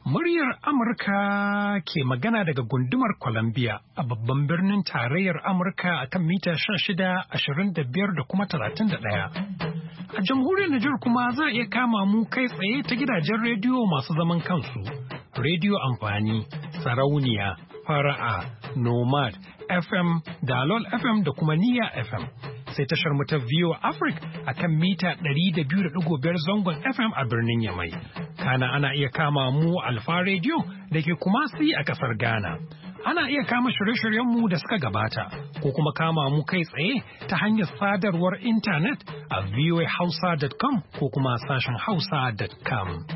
Muryar Amurka ke magana daga gundumar Columbia a babban birnin tarayyar Amurka a kan mita 16, 25 da kuma 31. A jamhuriyar Nijar kuma za a iya kama mu kai tsaye ta gidajen rediyo masu zaman kansu, rediyo amfani, sarauniya, fara'a, nomad, FM, dalol FM da kuma niya FM. Sai tashar mu ta VOA Africa a kan mita 200.5 zangon FM a birnin Yamai. Kana ana iya kama mu Alfa Radio da ke Kumasi a kasar Ghana. Ana iya kama shirye-shiryenmu da suka gabata ko kuma kama mu kai tsaye ta hanyar sadarwar intanet a voahausa.com ko kuma sashen hausa.com.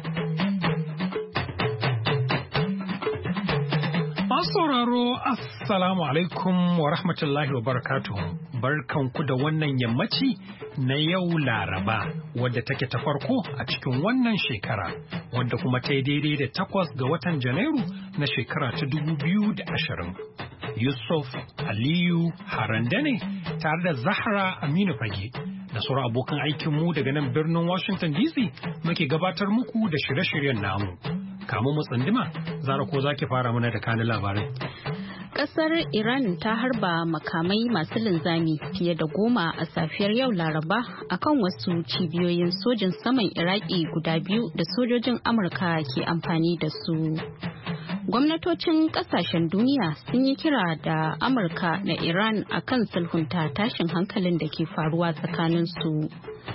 Masu sauraro, Assalamu alaikum wa rahmatullahi wa barakatuhu. Barkanku da wannan yammaci na yau Laraba, wadda take ta farko a cikin wannan shekara, wadda kuma ta yi daidai da 8 ga watan Janairu na shekara ta 2020. Yusuf Aliyu Harandane tare da Zahra Aminu Fage da sauran abokan aikinmu daga nan birnin Washington DC muke gabatar muku da shirye-shiryen namu. Kamu mu tsandima, Zara ko zaki fara mana da kanin labarai. Kasar Iran ta harba makamai masu linzami fiye da 10 a safiyar yau Laraba akan wasu cibiyoyin sojin saman Iraki guda biyu da sojojin Amurka ke amfani da su. Gwamnatocin kasashen duniya sun yi kira da Amurka da Iran akan sulhunta tashin hankalin da ke faruwa tsakanin su.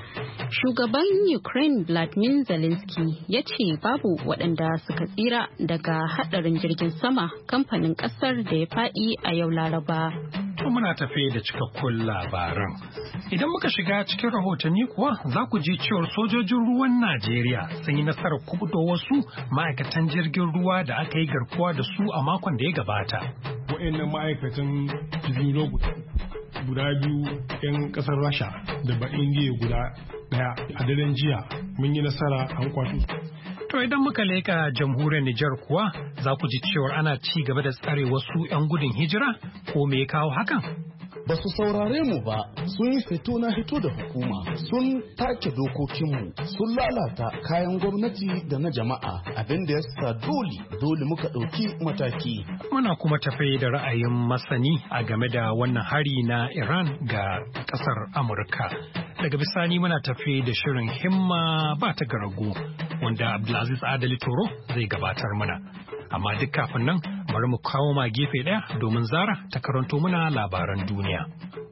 Shugaban Ukraine Vladimir Zelensky ya ce babu waɗanda suka tsira daga haɗarin jirgin sama kamfanin ƙasar da ya faɗi a yau Laraba. To muna tafe da cikakkun labaran. Idan muka shiga cikin rahotanni kuwa za ku ji cewar sojojin ruwan Najeriya sun yi nasarar kubuto wasu ma'aikatan jirgin ruwa da aka yi garkuwa da su a makon da ya gabata. Waɗannan ma'aikatan jirgin ruwa guda biyu 'yan ƙasar Rasha da ba Indiya guda daya a daren jiya mun yi nasara an kwato. To idan muka leka jamhuriyar Nijar kuwa za ku ji cewar ana ci gaba da tsare wasu 'yan gudun hijira ko me ya kawo hakan? Ba su saurare mu ba, sun yi fito na hito da hukuma, sun take dokokinmu, sun lalata kayan gwamnati da na jama'a, abin da ya sa dole muka ɗauki mataki. Muna kuma tafe da ra'ayin masani a game da wannan hari na Iran ga ƙasar Amurka. Daga bisani muna tafe da shirin himma ba ta garago wanda Abdulaziz Adali Toro zai gabatar mana. Amma duk kafin nan bari mu kawo ma gefe ɗaya domin Zara ta karanto mana labaran duniya.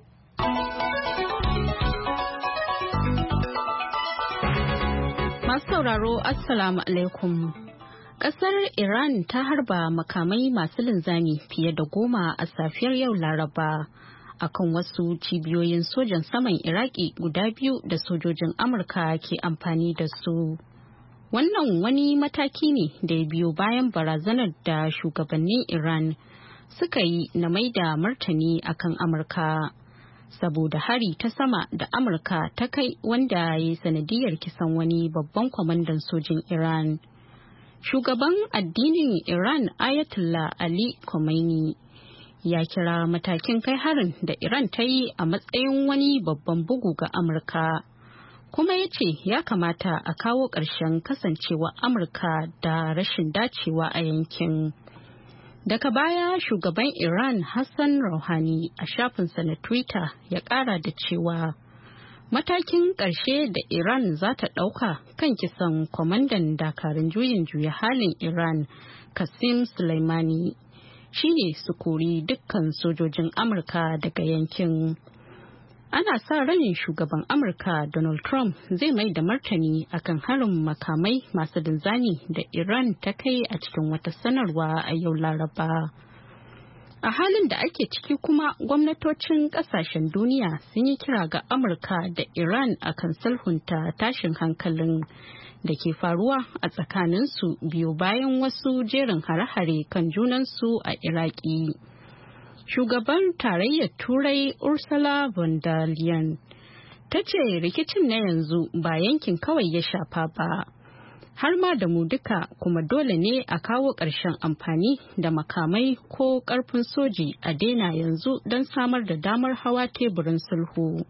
Masu sauraro Assalamu alaikum. Kasar Iran ta harba makamai masu linzami fiye da 10 a safiyar yau Laraba akan wasu cibiyoyin sojan saman Iraki guda biyu da sojojin Amurka ke amfani da su. Wannan wani mataki ne da ya biyo bayan barazanar da shugabannin Iran suka yi na maida martani akan Amurka saboda hari ta sama da Amurka ta kai wanda ya yi sanadiyar kisan wani babban kwamandan sojin Iran. Shugaban addinin Iran Ayatollah Ali Khamenei ya kira matakin kai harin da Iran ta yi a matsayin wani babban bugu ga Amurka. Kuma ya ce ya kamata a kawo ƙarshen kasancewa Amurka da rashin dacewa a yankin. Daga baya shugaban Iran Hassan Rouhani a shafinsa na Twitter ya ƙara da cewa matakin ƙarshe da Iran za ta ɗauka kan kisan kwamandan dakarun juyin juya halin Iran Qasem Soleimani shine su kori dukkan sojojin Amurka daga yankin. Ana sa ranin shugaban Amurka Donald Trump zai mai da martani akan harin makamai masu linzami da Iran ta kai a cikin wata sanarwa a yau Laraba. A halin da ake ciki kuma gwamnatocin kasashen duniya sun yi kira ga Amurka da Iran akan sulhunta tashin hankalin da ke faruwa a tsakaninsu biyu bayan wasu jerin hare-hare kan junansu a Iraki. Shugaban tarayyar Turai Ursula von der Leyen ta ce rikicin na yanzu ba yankin kawai ya shafa ba, har ma da mu duka, kuma dole ne a kawo ƙarshen amfani da makamai ko ƙarfin soji a daina yanzu don samar da damar hawa teburin sulhu.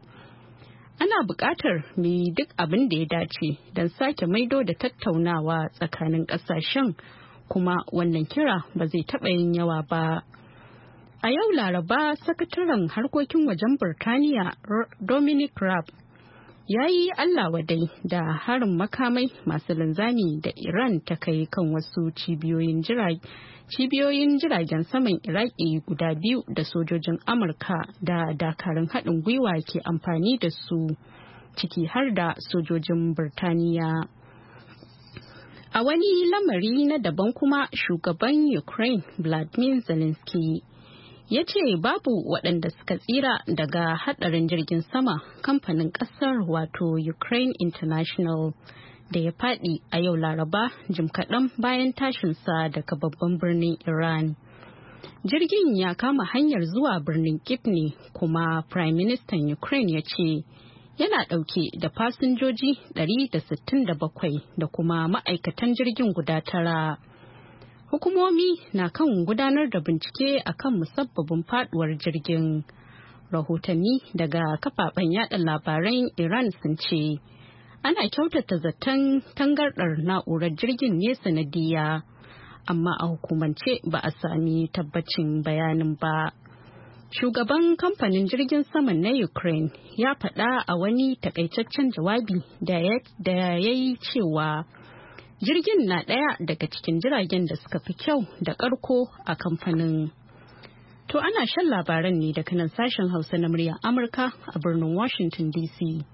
Ana buƙatar mu yi duk abin da ya dace don sake maido da tattaunawa tsakanin ƙasashen kuma wannan kira ba zai taɓa yin yawa ba. A yau Laraba, sakataren harkokin wajen Birtaniya Dominic Raab ya yi Allah wadai da harin makamai masu linzami da Iran ta kai kan wasu cibiyoyin jiragen saman Iraki guda biyu da sojojin Amurka da dakarun haɗin gwiwa ke amfani da su, ciki har da sojojin Birtaniya. A wani lamari na daban kuma, shugaban Ukraine Vladimir Zelensky ya ce babu waɗanda suka tsira daga haɗarin jirgin sama kamfanin ƙasar wato Ukraine International da ya faɗi a yau Laraba jim kaɗan bayan tashinsa daga babban birnin Iran. Jirgin ya kama hanyar zuwa birnin Kyiv ne, kuma Prime Minister Ukraine ya ce yana ɗauke da fasinjoji 167 da kuma ma'aikatan jirgin guda 9. Hukumomi na kan gudanar da bincike akan musabbabin faduwar jirgin. Rahotanni daga kafafen yada labaran Iran sun ce ana kyautata zaton tangardar na'urar jirgin ne sanadiya, amma a hukumance ba a sami tabbacin bayanin ba. Shugaban kamfanin jirgin saman na Ukraine ya faɗa a wani takaitaccen jawabi da ya yi cewa jirgin na ɗaya daga cikin jiragen da suka fi kyau da ƙarko a kamfanin. To ana shan labaran ne daga nan sashen Hausa na muryar Amurka a birnin Washington DC.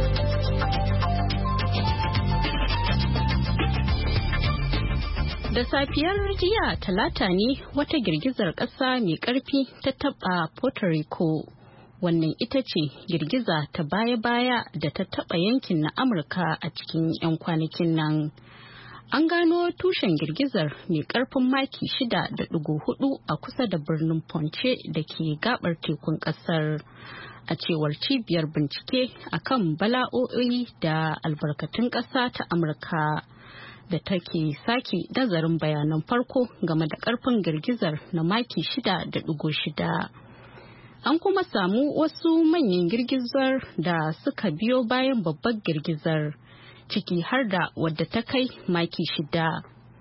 Da safiyar jiya Talata ne wata girgizar ƙasa mai ƙarfi ta taɓa Puerto Rico. Wannan ita ce girgiza ta baya-baya da ta taɓa yankin na Amurka a cikin 'yan kwanakin nan. An gano tushen girgizar mai karfin maki 6.4 a kusa da birnin Ponce da ke gabar tekun kasar, a cewar cibiyar bincike akan bala'o'i da albarkatun ƙasa ta Amurka da take sake nazarin bayanan farko game da karfin girgizar na maki 6.6. An kuma samu wasu manyan girgizar da suka biyo bayan babbar girgizar, ciki har da wadda ta kai maki 6.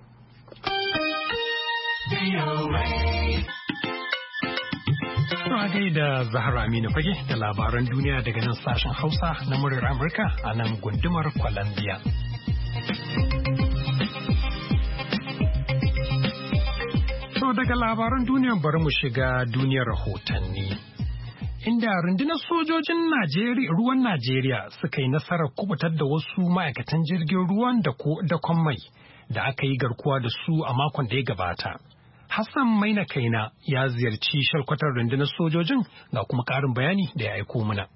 A gaida Zahra Aminu Fage da labaran duniya daga nan sashen Hausa na muryar Amurka a nan gundumar Columbia. So daga labaran duniya bari mu shiga duniyar rahotanni. Inda rundunar sojojin ruwan Najeriya suka yi nasarar kubutar da wasu ma'aikatan jirgin ruwan da mai da aka yi garkuwa da su a makon da ya gabata. Hassan Maina Kaina ya ziyarci shalkwatar rundunar sojojin ga kuma ƙarin bayani da ya aiko mana.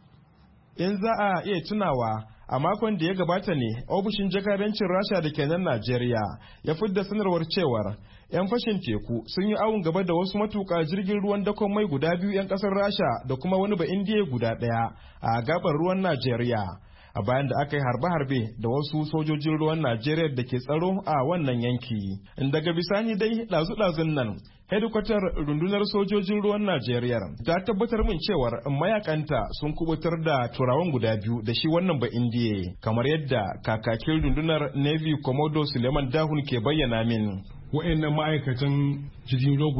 In za a iya tunawa, a makon da ya gabata ne ofishin jakadancin Rasha da ke nan Najeriya ya fidda sanarwar cewar 'yan fashin teku sun yi awon gaba da wasu matuƙa jirgin ruwan dakon mai guda biyu 'yan ƙasar Rasha da kuma wani Indiya guda ɗaya a gabar ruwan Najeriya, a bayan da aka yi harbe-harbe da wasu sojojin ruwan Najeriya da ke tsaro a wannan yanki. Daga bisani dai ɗazu-ɗazun nan hedikwatar rundunar sojojin ruwan Najeriya ta tabbatar min cewar mayakanta sun kubutar da turawan guda biyu da shi wannan Indiya, kamar yadda kakakin rundunar Navy Commodore Suleiman Dahun ke bayyana min. Wa'annan ma'aikatan jirgin ruwa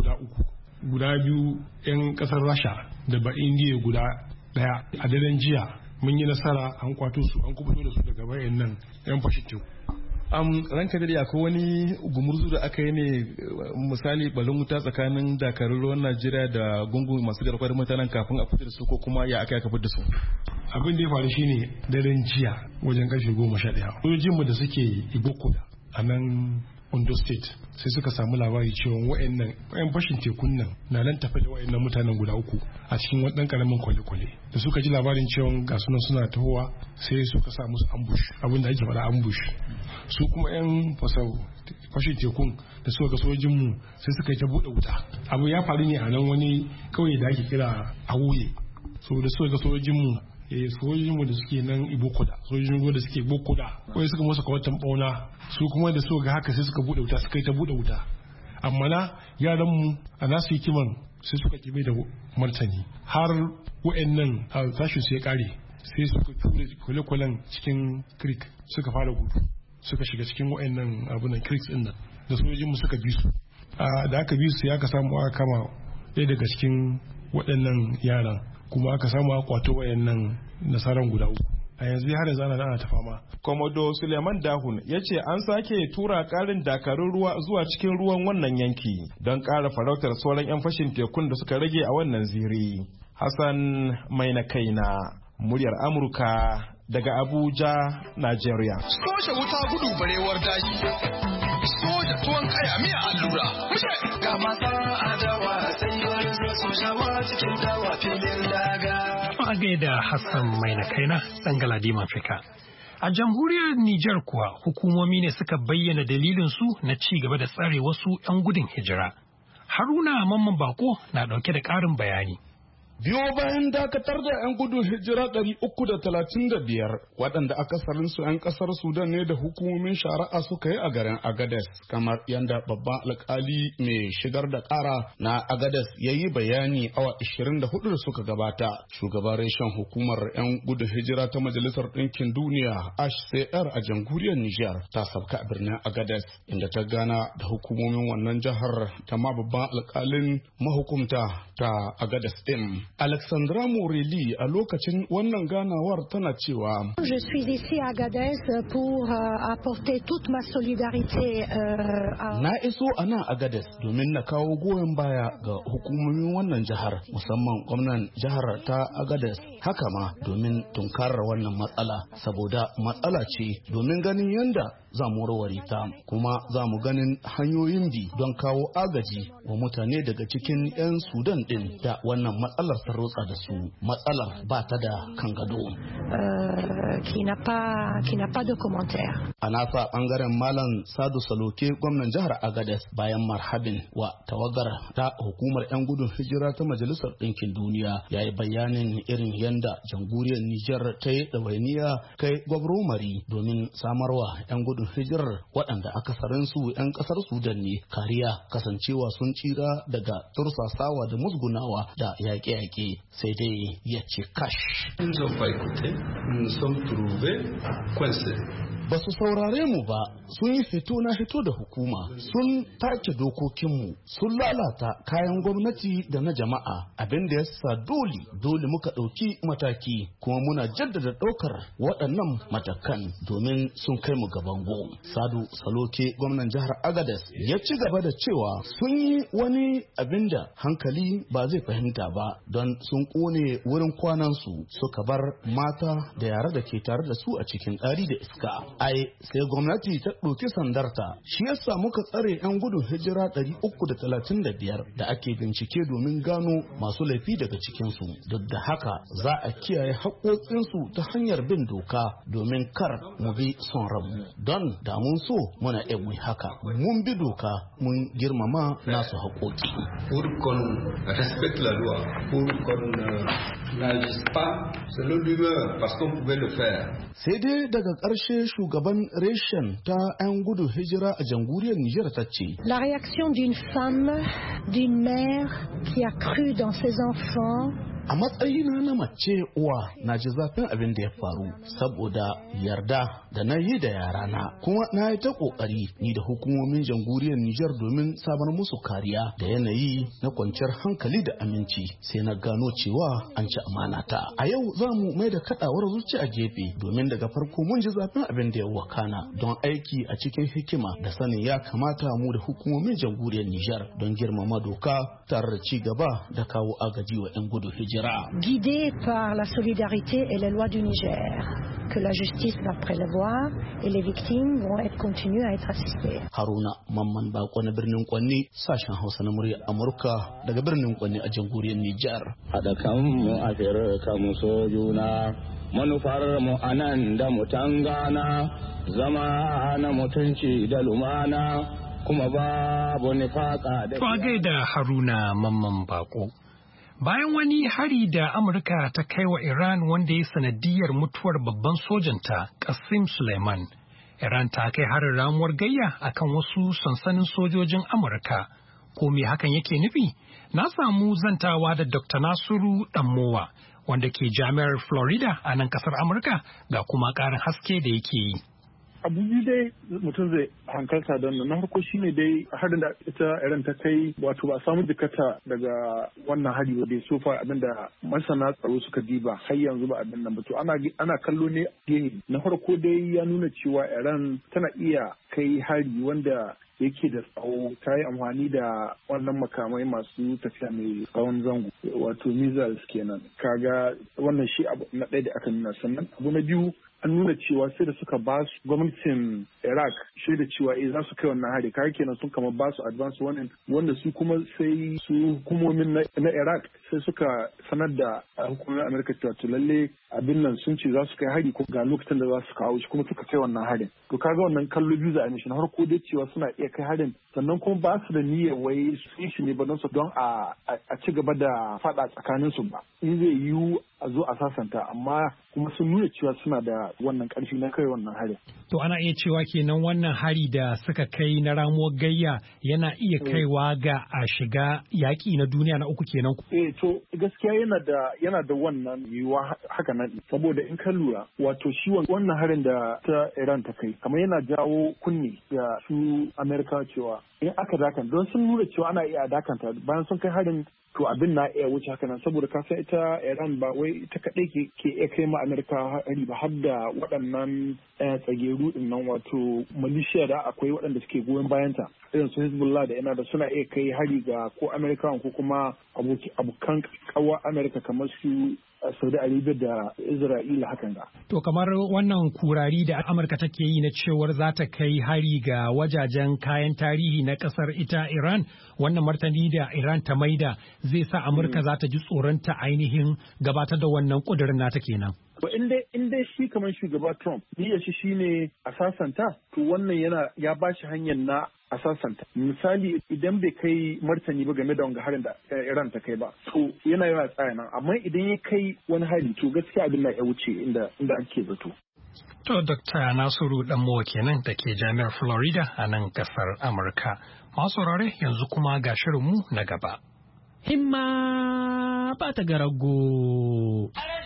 guda biyu 'yan kasar Rasha da Indiya guda daya a daren jiya mun yi nasara an kwato su an kubuto da su daga wa'annan 'yan fashin teku. Ranka dai akwai wani gumurzu da aka yi ne, misali balon wuta tsakanin dakarun ruwan Najeriya da gungun masu garkuwar mutanen kafin a fitar da su, ko kuma ya aka fitar da su? Abin da ya faru shine daren jiya wajen karfe 11 sojojinmu da suke Ibokoda a nan Ondo State sai suka samu labari cewa wa'yan fashin tekun nan tafi da wa'yannan mutanen guda uku a cikin wani karamin kwale-kwale. Da suka ji labarin cewa ga sunan suna tahowa sai suka sa musu ambush, abin da ake faɗa ambush. Su kuma 'yan fashin tekun da suka ga sojinmu sai suka yi ta buɗe wuta. Abu ya faru ne a nan wani kauye da ake kira Awuye. So da suka ga sojinmu da suke nan Ibokoda, sojojin ruwa da suke Ibokoda, wai suka musu kawatan bauna, su kuma da suka ga haka sai suka bude wuta, suka yi ta bude wuta. Amma na yaran mu a nasu hikiman sai suka kibe da martani har wa'annan tashin su ya kare sai suka tura kwale-kwalen cikin creek suka fara gudu. suka shiga cikin wayannan abunan creeks din nan da sojojinmu suka bi su da aka bi su ya aka samu aka kama ɗaya daga cikin waɗannan yaran kuma aka samu aka kwato wayannan nasaran guda uku a yanzu har yanzu ana ta fama. Komodo Suleiman Dahun ya ce an sake tura ƙarin dakarun ruwa zuwa cikin ruwan wannan yanki don ƙara farautar sauran 'yan fashin tekun da suka rage a wannan ziri. Hassan mai na kaina muryar Amurka daga Abuja, Najeriya. Soja wuta gudu barewar daji. Soja tuwon kaya miya allura. Ga mata adawa sai wani sojawa cikin dawa filin daga. A gaida Hassan mai na kaina ɗan Galadima Afrika. A jamhuriyar Nijar kuwa hukumomi ne suka bayyana dalilinsu na ci gaba da tsare wasu 'yan gudun hijira. Haruna Mamman Bako na ɗauke da ƙarin bayani. Biyo bayan dakatar da 'yan gudun hijira 335 waɗanda akasarinsu 'yan ƙasar Sudan ne da hukumomin shari'a suka yi a garin Agades, kamar yadda babban alkali mai shigar da ƙara na Agades ya yi bayani awa 24 da suka gabata. Shugaban reshen hukumar 'yan gudun hijira ta Majalisar Ɗinkin Duniya HCR a jamhuriyar Nijar ta sabka a birnin Agades, inda ta gana da hukumomin wannan jihar ta ma babban alkalin mahukumta ta Agades ɗin. Alexandra Morelli a lokacin wannan ganawar tana cewa Je suis ici à Agadez pour apporter toute ma solidarité Na iso a nan Agadez domin na kawo goyon baya ga hukumomin wannan jihar, musamman gwamnan jihar ta Agadez, haka ma domin tunkarar wannan matsala, saboda matsala ce domin ganin yanda za mu warware ta, kuma za mu ganin hanyoyin bi don kawo agaji wa mutane daga cikin 'yan Sudan din da wannan matsalar ta rotsa da su. Matsalar ba ta da kan gado. Qui n'a pas de commentaire. A nasa bangaren Malam Sadu Saloke gwamnan jihar Agadez bayan marhabin wa tawagar ta hukumar 'yan gudun hijira ta Majalisar Ɗinkin Duniya ya yi bayanin irin yanda jamhuriyar Nijar ta yi ɗawainiya kai gwamnati domin samarwa 'yan gudun hijirar waɗanda akasarinsu 'yan ƙasar Sudan ne kariya, kasancewa sun tsira daga tursasawa da musgunawa da yaƙe-yaƙe, sai dai ya ce kash. Ba su saurare mu ba, sun yi fito na fito da hukuma, sun take dokokinmu, sun lalata kayan gwamnati da na jama'a, abin da ya sa dole muka ɗauki mataki, kuma muna jaddada ɗaukar waɗannan matakan domin sun kai mu gaban go. Sadu Saloke gwamnan jihar Agadez ya ci gaba da cewa sun yi wani abin da hankali ba zai fahimta ba, don sun ƙone wurin kwanansu suka bar mata da yara da ke tare da su a cikin ɗari da iska. Ai sai gwamnati ta ɗauki sandarta, shi yasa muka tsare 'yan gudun hijira 335 da ake bincike domin gano masu laifi daga cikinsu. Duk da haka za a kiyaye haƙoƙinsu ta hanyar bin doka domin kar mu bi son ranmu. Don da mun so muna mu haka, mun bi doka mun girmama nasu haƙoƙi. Pour qu'on respecte la loi, pour qu'on n'agisse pas selon l'humeur, parce qu'on pouvait le faire. Sai dai daga ƙarshe shugaban reshen ta 'yan gudun hijira a jamhuriyar Nijar ta ce. La réaction d'une femme, d'une mère qui a cru dans ses enfants. A matsayina na mace uwa na ji zafin abin da ya faru saboda yarda da na yi da yarana, kuma na yi ta kokari ni da hukumomin jamhuriyar Nijar domin samar musu kariya da yanayi na kwanciyar hankali da aminci, sai na gano cewa an ci amanata. A yau za mu mai da kadawar zuci a gefe domin daga farko mun ji zafin abin da ya wakana, don aiki a cikin hikima da sanin ya kamata mu da hukumomin jamhuriyar Nijar don girmama doka tare da ci gaba da kawo agaji wa 'yan gudun hijira. Guidé par la solidarité et les lois du Niger, que la justice va prélevoir et les victimes vont continuer à être assistées. Haruna Mamman Bako na birnin Kwanni, sashen Hausa na murya Amurka daga birnin Kwanni a jamhuriyar Nijar. Haɗa kanmu a kanmu so juna, manufar mu anan da mu tangana, zama na mutunci da lumana, kuma babu nifaka da. To a gaida Haruna Mamman Bako. Bayan wani hari da Amurka ta kai wa Iran wanda ya sanadiyar mutuwar babban sojanta Qasem Soleimani, Iran ta kai harin ramuwar gayya akan wasu sansanin sojojin Amurka. Ko me hakan yake nufi? Na samu zantawa da Dr. Nasiru Danmowa, wanda ke jami'ar Florida a nan kasar Amurka, ga kuma ƙarin haske da yake yi. abu biyu dai mutum zai hankalta don na farko shine dai harin da ita Iran ta kai wato ba a samu jikata daga wannan hari ba dai sofa abinda masana tsaro suka diba har yanzu ba abin nan ba to ana kallo ne na farko dai ya nuna cewa Iran tana iya kai hari wanda yake da tsawo ta yi amfani da wannan makamai masu tafiya mai tsawon zango wato missiles kenan kaga wannan shi abu na ɗaya da aka nuna sannan abu na biyu an nuna cewa sai da suka ba su gwamnatin Iraq shaida cewa za su kai wannan hari kaga kenan sun kama ba su advance warning wanda su kuma sai su hukumomin na Iraq sai suka sanar da hukumomin Amerika cewa to lalle abin nan sun ce za su kai hari ko ga lokacin da za su kawo shi kuma suka kai wannan harin to kaga wannan kallo biyu za a mishi na farko dai cewa suna iya kai harin sannan kuma ba su da niyyar wai su yi shi ne ba don a ci gaba da fada tsakanin su ba in zai yiwu a zo a sasanta amma kuma sun nuna cewa suna da wannan karfi na kai wannan harin. To ana iya cewa kenan wannan hari da suka kai na ramuwar gayya yana iya kaiwa ga a shiga yaƙi na duniya na uku kenan. To gaskiya yana da wannan yiwuwa haka nan saboda in ka lura wato shi wannan harin da ta Iran ta kai kamar yana jawo kunne ga su Amerika cewa in aka dakanta don sun nuna cewa ana iya dakanta bayan sun kai harin to abin na iya wuce haka nan saboda ka san ita Iran ba wai ita kaɗai ke iya kai ma Amerika hari ba har da waɗannan tsageru din nan wato militia da akwai waɗanda suke goyon bayanta irin su Hezbollah da yana da suna iya kai hari ga ko Amerika ko kuma abokan kawa Amerika kamar su Saudi Arabia da Isra'ila hakan ga. To kamar wannan kurari da Amurka take yi na cewar za ta kai hari ga wajajen kayan tarihi na kasar ita Iran, wannan martani da Iran ta maida zai sa Amurka za ta ji tsoronta ainihin gabatar da wannan kudirin nata kenan. In dai shi kamar shugaba Trump niyyar shi shine a sasanta to wannan ya ba shi hanyar na a sasanta. Misali idan bai kai martani ba game da wanga harin da Iran ta kai ba to yana yawa tsaya nan amma idan ya kai wani hari to gaskiya abin na ya wuce inda ake zato. To Dr. Nasiru Danmowa kenan da ke Jami'ar Florida a nan kasar Amurka. Masu saurare yanzu kuma ga shirinmu na gaba. Himma ba ta garago.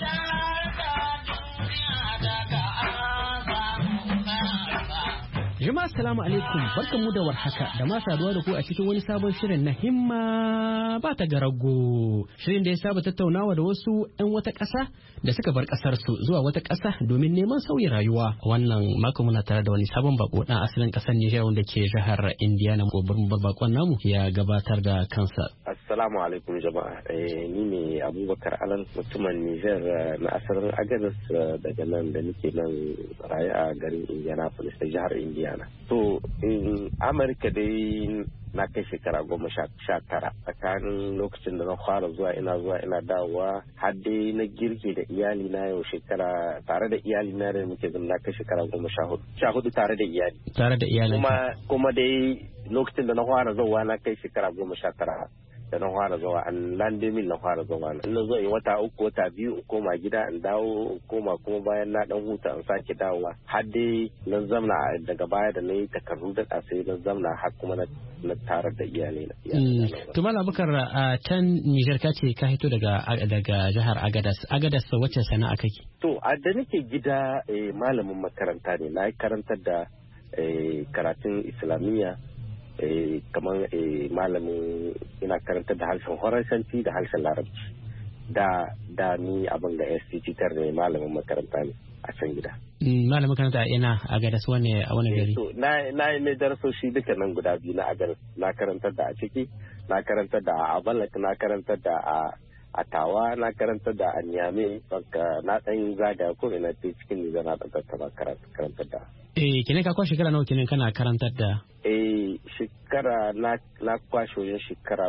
Jama'a assalamu alaikum barkanmu da warhaka da ma saduwa da ku a cikin wani sabon shirin na himma ba ta garago. Shirin da ya saba tattaunawa da wasu 'yan wata ƙasa da suka bar ƙasar su zuwa wata ƙasa domin neman sauyin rayuwa. Wannan mako muna tare da wani sabon bako dan asalin ƙasar Nijar wanda ke jihar Indiana ko birnin bakon namu ya gabatar da kansa. Assalamu alaikum jama'a. Ni ne Abubakar Alan mutumin Nijar na asalin Agadez daga nan da nake nan raye a garin Indianapolis da jihar Indiana. To in Amurka dai na kai shekara 19 tsakanin lokacin da na fara zuwa ina dawowa har dai na girke da iyali na yau shekara tare da iyali na da muke zama na kai shekara 14 tare da iyali. Tare da iyali. Kuma dai lokacin da na fara zuwa na kai shekara 19. Da na fara zuwa an landemil na fara zuwa na zo in wata uku wata biyu in koma gida in dawo koma kuma bayan na dan huta in sake dawowa har dai na zamna daga baya da na yi takardu da sai na zamna har kuma na tare da iyalai na. To Malam Abubakar a can Nijar ka ce ka hito daga jihar Agadas wacce sana'a kake? To a da nake gida malamin makaranta ne na karantar da karatun Islamiyya. Kamar malamin ina karanta da harshen Faransanci da harshen Larabci da ni abin ga STT ne malamin makaranta ne a can gida. Malamin makaranta ina a Agadas a wani gari? Na yi ne darasoshi duka nan guda biyu na Agadas na karantar da a ciki na karantar da a Abalak na karantar da a Tawa na karantar da a Niamey na ɗan zaga ko ina ce cikin Nijar na ɗan karantar da. Kine ka kwa shekara nawa kine kana karantar da? Shekara na kwashe wajen shekara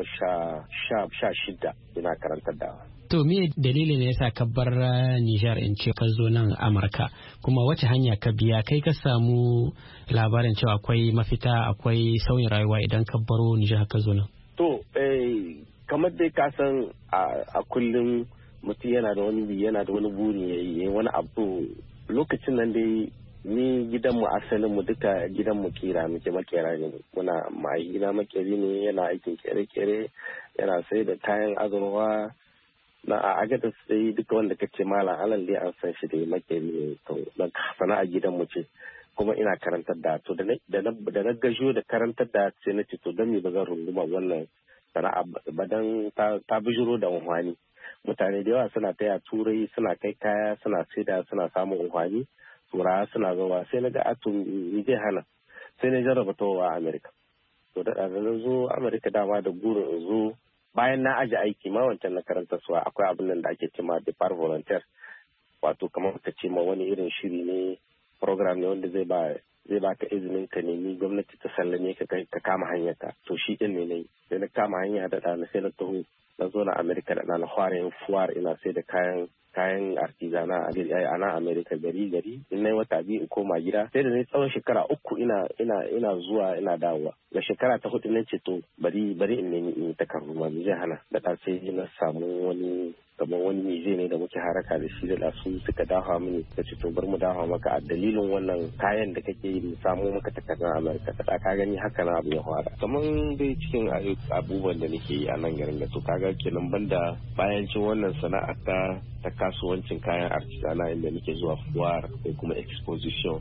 16 ina karantar da. To me dalilin ne yasa ka bar Nijar in ce ka zo nan Amurka kuma wace hanya ka biya kai ka samu labarin cewa akwai mafita akwai sauyin rayuwa idan ka baro Nijar ka zo nan? To kamar dai ka san a kullum mutum yana da wani buri yayi wani abu lokacin nan dai ni gidanmu asalinmu duka gidanmu kira muke makera ne muna mahina makeri ne yana aikin kere-kere yana sai da kayan azurwa na a agada sai duka wanda kace malam alal dai an san shi da makeri ne to na sana'a gidanmu ce kuma ina karantar da to da na gajo da karantar da sai na ce to don me ba zan runguma wannan sana'a ba dan ta bijiro da unhwani. Mutane da yawa suna taya turai suna kai kaya suna saida suna samun unhwani, turawa suna zuwa sai na ga ato ni zai hana, sai na jarraba towa a Amerika. To da na zo Amerika dama da burin in zo bayan na aje aiki ma wancan na karanta suwa akwai abin nan da ake cema depart volunteer, wato kamar ka ce ma wani irin shiri ne program ne wanda zai ba ka izinin ka nemi gwamnati ta sallame ka kama hanyar ka. To shi din ne nayi, sai na kama hanya da ɗana sai na taho na zo na Amerika da ɗana fara yin fuwar ina sai da kayan artizana a nan Amerika gari in na yi wata biyu in koma gida sai da na tsawon shekara 3 ina zuwa ina dawowa. Da shekara ta 4 na ce to bari in nemi in takardu ma zai hana da ta sai na samu wani kamar wani mije ne da muke haraka da shi da su suka dafa mini da ce to bar mu dafa maka a dalilin wannan kayan da kake yi mu samu maka takardar Amerika. Ta ka gani haka na abu ya fara kamar dai cikin abubuwan da nake yi a nan garin da to kaga kenan banda bayan cin wannan sana'a ta kasuwancin kayan artisana inda nake zuwa fuwar ko kuma exposition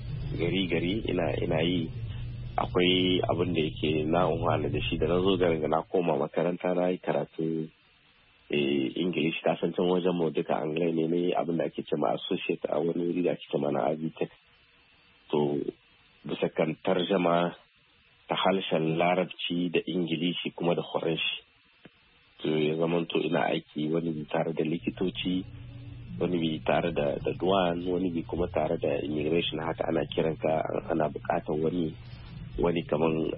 gari ina yi. Akwai abin da yake na unhwana da shi da na zo garin na koma makaranta na yi karatu English ta san can wajen mu duka Anglai ne abin da ake cewa associate a wani wuri da ake cewa na Agitech. To bisa kan tarjama ta harshen Larabci da Ingilishi kuma da Faranshi. To ya zama to ina aiki wani bi tare da likitoci, wani bi tare da duwan, wani bi kuma tare da immigration. Haka ana kiranka ana bukatar wani kaman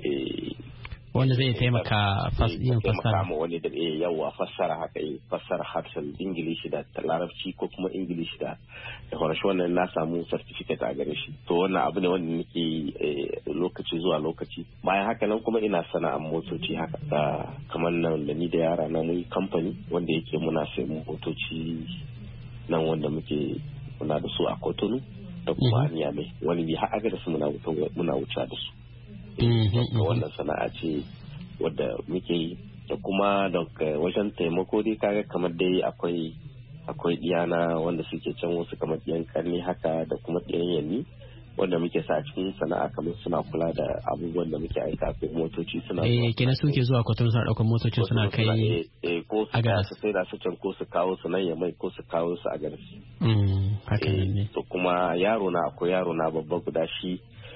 wanda zai taimaka yin fassara wani da yawa fassara haka fassara harshen Ingilishi da Larabci ko kuma Ingilishi da Faransa. Wannan na samu certificate a gare shi. To wannan abu ne wanda nake lokaci zuwa lokaci. Bayan haka nan kuma ina sana'ar motoci haka kamar nan da ni da yara na mun kamfani wanda yake muna sai motoci nan wanda muna da su a Kotonu da kuma a Niamey. Wani bi har aga da su muna wuce da su. Wannan sana'a ce wadda muke yi da kuma daga wajen taimako dai kaga kamar dai akwai diyana wanda suke can wasu kamar diyan karni haka da kuma diyan yanni wanda muke sa cikin sana'a kamar suna kula da abubuwan da muke aika ko motoci suna kenan suke zuwa Kotonu suna daukar motocin suna kai ko su sai da su can ko su kawo su nan Yamai ko su kawo su a garsi. Haka ne. To kuma akwai yaro na babba guda shi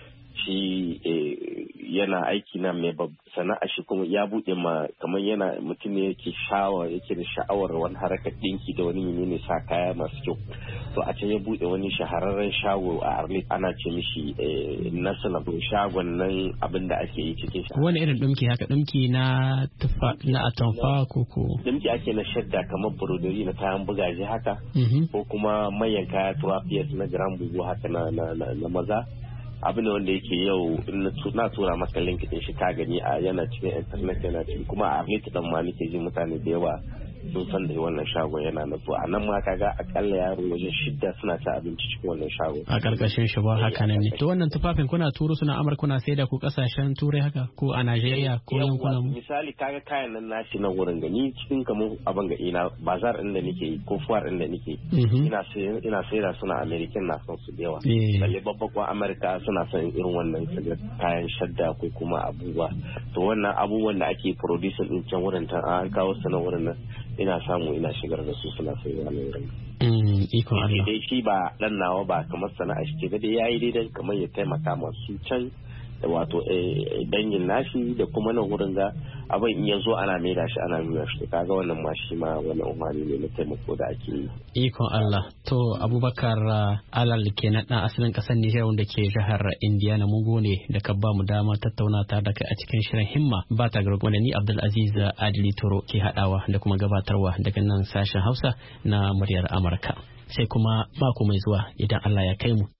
yana aiki na mai sana'a shi kuma ya buɗe ma kamar yana mutum ne yake da sha'awar wani harakar ɗinki da wani menene sa kaya masu kyau. To a can ya buɗe wani shahararren shago a Arlit ana ce mishi National shagon nan abin da ake yi cikin shi. Wani irin ɗumki haka ɗumki na tufa na atamfa ko ɗumki ake na shadda kamar broderi na kayan bugaje haka ko kuma manyan kaya turafiyas na gram bugu haka na maza. Abu ne wanda yake yau na tura maka link din shi ka gani a yana cikin internet yana cikin kuma a Arlit dan ma nake ji mutane da yawa sun san da wannan shagon yana na to a nan ma kaga akalla yaro wajen 6 suna ci abinci cikin wannan shagon a karkashin shi ba haka ne. To wannan tufafin kuna turo suna Amurka kuna sai da ku kasashen turai haka ko a Najeriya ko yankunan mu? Misali kaga kayan nan nashi na wurin gani cikin kamar abin ga ina bazar inda nake yi ko fuwar inda nake ina sai da suna American na son su da yawa balle babba ko Amurka suna son irin wannan kayan shadda ko kuma abubuwa. To wannan abubuwan da ake producing din can wurin ta an kawo su na wurin nan ina shigar da su suna sai wani wurin. Ikon Allah. Dai shi ba dan nawa ba kamar sana'a shi ke da yayi dai kamar ya taimaka masu can da wato dangin nashi da kuma nan wurin ga abin in ya zo ana maida shi ana nuna shi kaga wannan ma shi ma wani umarni ne na taimako da ake yi. Ikon Allah. To Abubakar Alal kenan dan asalin kasar Nijar wanda ke jihar Indiana mun gode da ka ba mu dama tattauna ta da kai a cikin shirin himma ba ta gargo da ni Abdulaziz Adili Toro ke hadawa da kuma gabatarwa daga nan sashen Hausa na muryar Amurka. Sai kuma mako mai zuwa idan Allah ya kai mu.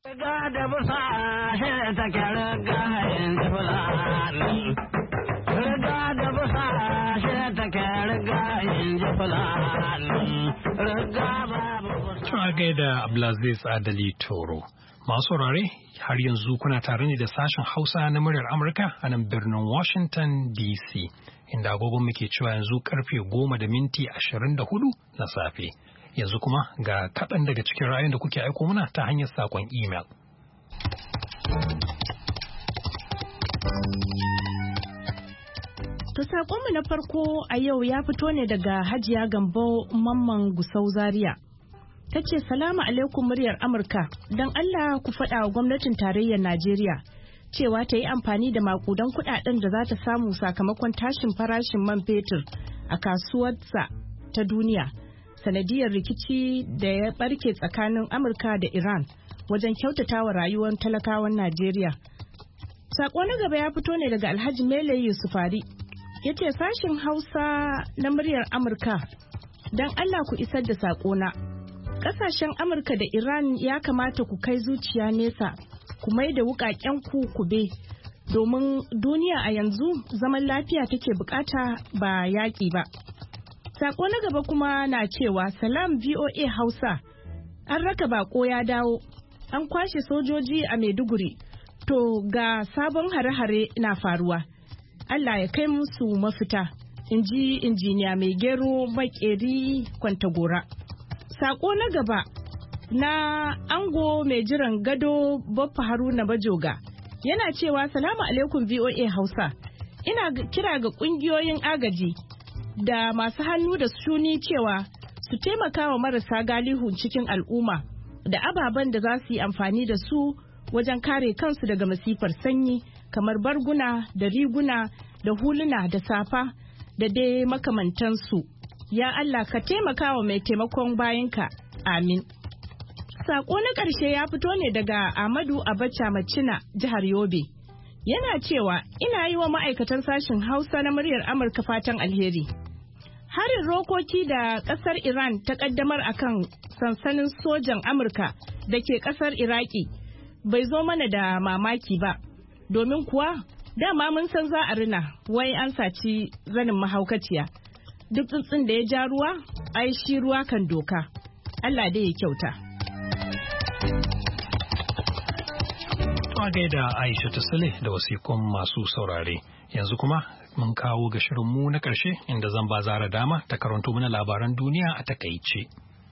Tun gaida Abdulaziz Adali Toro. Masu saurare har yanzu kuna tare ne da sashen Hausa na muryar Amurka a nan birnin Washington DC. Inda agogon muke cewa yanzu karfe 10:24 na safe. Yanzu kuma ga kaɗan daga cikin ra'ayin da kuke aiko muna ta hanyar saƙon email. To saƙonmu na farko a yau ya fito ne daga Hajiya Gambo Mamman Gusau Zaria. Ta ce salamu alaikum muryar Amurka, don Allah ku faɗa wa gwamnatin tarayyar Najeriya cewa ta yi amfani da makudan kuɗaɗen da za ta samu sakamakon tashin farashin man fetur a kasuwarsa ta duniya sanadiyar rikici da ya barke tsakanin Amurka da Iran wajen kyautatawa rayuwar talakawan Najeriya. Sako na gaba ya fito ne daga Alhaji Mele Yusufari. Ya ce sashin Hausa na muryar Amurka, don Allah ku isar da saƙona. Ƙasashen Amurka da Iran ya kamata ku kai zuciya nesa, ku mai da wuƙaƙen ku kube, domin duniya a yanzu zaman lafiya take bukata ba yaƙi ba. Saƙo na gaba kuma na cewa salam VOA Hausa, an raka bako ya dawo, an kwashe sojoji a Maiduguri, to ga sabon hare-hare na faruwa. Allah ya kai musu mafita, in ji injiniya mai gero makeri Kwantagora. Sako na gaba na ango mai jiran gado Baffa Haruna Bajoga yana cewa salamu alaikum VOA Hausa, ina kira ga kungiyoyin agaji da masu hannu da shuni cewa su taimaka wa marasa galihu cikin al'umma da ababen da za su yi amfani da su wajen kare kansu daga masifar sanyi, kamar barguna da riguna da huluna da safa da dai makamantansu. Ya Allah ka taimaka wa mai taimakon bayinka. Amin. Sako na ƙarshe ya fito ne daga Ahmadu Abacha Macina, jihar Yobe. Yana cewa ina yi wa ma'aikatan sashen Hausa na muryar Amurka fatan alheri. Harin rokoki da ƙasar Iran ta ƙaddamar akan sansanin sojan Amurka da ke ƙasar Iraki bai zo mana da mamaki ba, domin kuwa dama mun san za a rina wai an saci zanin mahaukaciya. Duk tsuntsun da ya ja ruwa, ai shi ruwa kan doka. Allah dai ya kyauta. To gaida Aisha Tasale da wasikun masu saurare. Yanzu kuma mun kawo ga shirinmu na ƙarshe inda zan ba Zara dama ta karanto mana labaran duniya a takaice.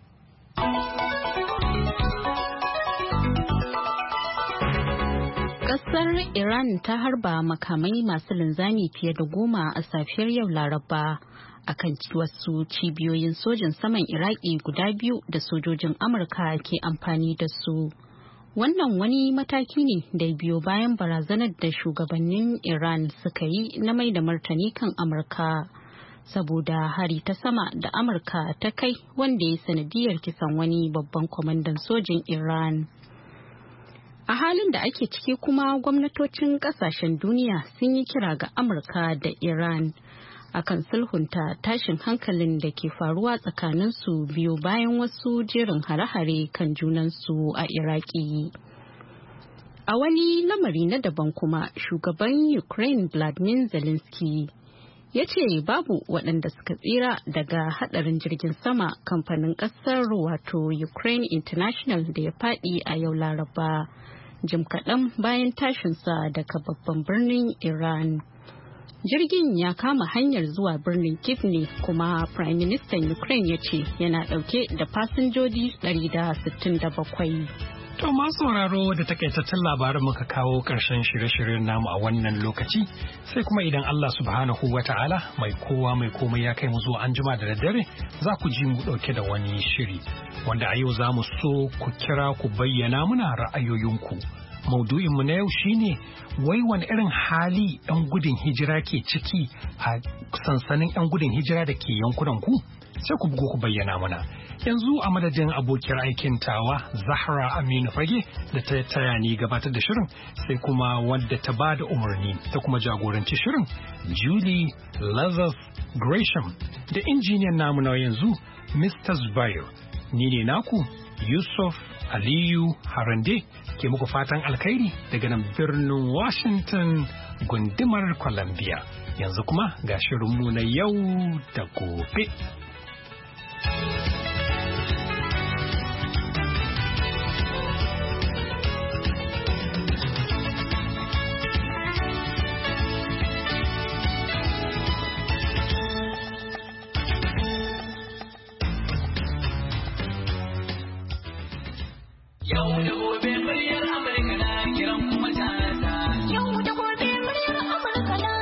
Ƙasar Iran ta harba makamai masu linzami fiye da 10 a safiyar yau Laraba akan wasu cibiyoyin sojin saman Iraki guda 2 da sojojin Amurka ke amfani da su. Wannan wani mataki ne da biyo bayan barazanar da shugabannin Iran suka yi na mai da martani kan Amurka saboda hari ta sama da Amurka ta kai wanda ya sanadiyar kisan wani babban kwamandan sojin Iran. A halin da ake ciki kuma gwamnatocin kasashen duniya sun yi kira ga Amurka da Iran akan sulhunta tashin hankalin da ke faruwa tsakaninsu biyu bayan wasu jerin hare-hare kan junansu a Iraki. A wani lamari na daban kuma shugaban Ukraine Vladimir Zelensky ya ce babu waɗanda suka tsira daga hadarin jirgin sama kamfanin ƙasar wato Ukraine International da ya faɗi a yau Laraba, jim kaɗan bayan tashinsa daga babban birnin Iran. Jirgin ya kama hanyar zuwa birnin Kyiv ne, kuma Prime Minister Ukraine ya ce yana ɗauke da fasinjoji 167. To masu sauraro da takaitaccen labarin muka kawo ƙarshen shirye-shiryen namu a wannan lokaci, sai kuma idan Allah subhanahu wa ta'ala mai kowa mai komai ya kai mu zuwa anjima da daddare za ku ji mu ɗauke da wani shiri wanda a yau za mu so ku kira ku bayyana muna ra'ayoyinku. Maudu'inmu na yau shine wai wani irin hali 'yan gudun hijira ke ciki a sansanin 'yan gudun hijira da ke yankunan ku? Sai ku bugo ku bayyana mana. Yanzu a madadin abokiyar aikin tawa Zahra Aminu Fage da ta taya ni gabatar da shirin, sai kuma wadda ta ba da umarni ta kuma jagoranci shirin Julie Lazarus Gresham da injiniyan namu na yanzu Mr. Zubair. Ni ne naku Yusuf Aliyu Harande ke muku fatan alkhairi daga nan birnin Washington gundumar Columbia. Yanzu kuma ga shirinmu na yau da gobe. Yau da gobe.